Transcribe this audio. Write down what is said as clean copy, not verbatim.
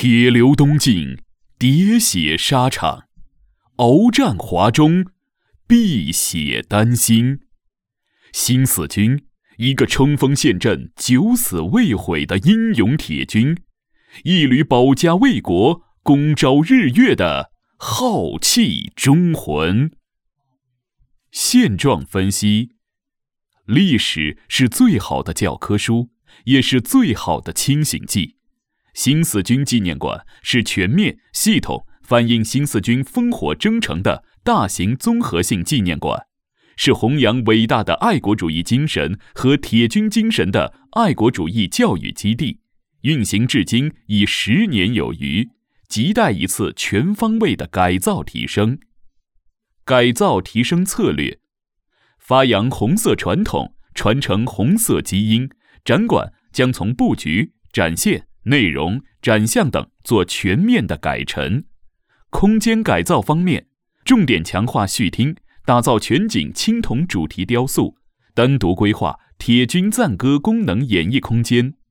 铁流东进，喋血沙场，鏖战华中，碧血丹心。新四军，一个冲锋陷阵、九死未悔的英勇铁军，一缕保家卫国、攻朝日月的浩气忠魂。现状分析：历史是最好的教科书，也是最好的清醒剂。新四军纪念馆是全面、系统反映新四军烽火征程的大型综合性纪念馆，是弘扬伟大的爱国主义精神和铁军精神的爱国主义教育基地，运行至今已10年有余，亟待一次全方位的改造提升。改造提升策略：发扬红色传统，传承红色基因。展馆将从布局、展现、内容、展项等做全面的改陈。空间改造方面，重点强化序厅，打造全景青铜主题雕塑，单独规划铁军赞歌功能演艺空间，